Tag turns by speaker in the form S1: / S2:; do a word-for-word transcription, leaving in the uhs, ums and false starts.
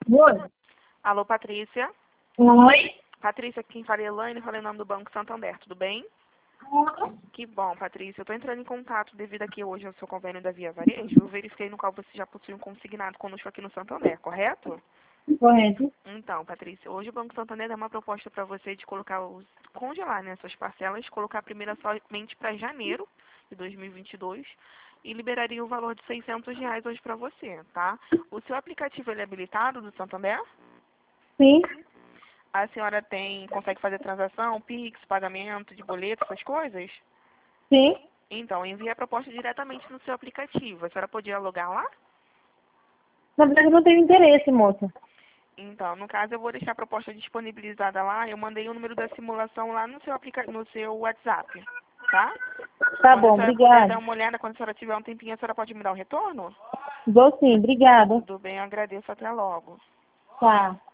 S1: Oi.
S2: Alô, Patrícia.
S1: Oi.
S2: Patrícia, quem fala é Elaine, falei em nome do Banco Santander, tudo bem?
S1: Oi.
S2: Que bom, Patrícia. Eu estou entrando em contato devido aqui hoje ao seu convênio da Via Varejo. Eu verifiquei no qual você já possui um consignado conosco aqui no Santander, correto?
S1: Correto.
S2: Então, Patrícia, hoje o Banco Santander dá uma proposta para você de colocar os, congelar, né, suas parcelas, colocar a primeira somente para janeiro de dois mil e vinte e dois e liberaria o valor de seiscentos reais hoje para você, tá? O seu aplicativo ele é habilitado do Santander?
S1: Sim.
S2: A senhora tem, consegue fazer transação, Pix, pagamento de boleto, essas coisas?
S1: Sim.
S2: Então, envie a proposta diretamente no seu aplicativo. A senhora podia logar lá?
S1: Na verdade, eu não tenho interesse, moça.
S2: Então, no caso, eu vou deixar a proposta disponibilizada lá. Eu mandei o número da simulação lá no seu, aplica no seu WhatsApp, tá?
S1: Tá
S2: Quando a
S1: bom,
S2: senhora puder
S1: obrigada.
S2: dar uma olhada, quando a senhora tiver um tempinho, a senhora pode me dar um retorno?
S1: Vou sim, obrigada.
S2: Tudo bem, eu agradeço. Até logo.
S1: Tá.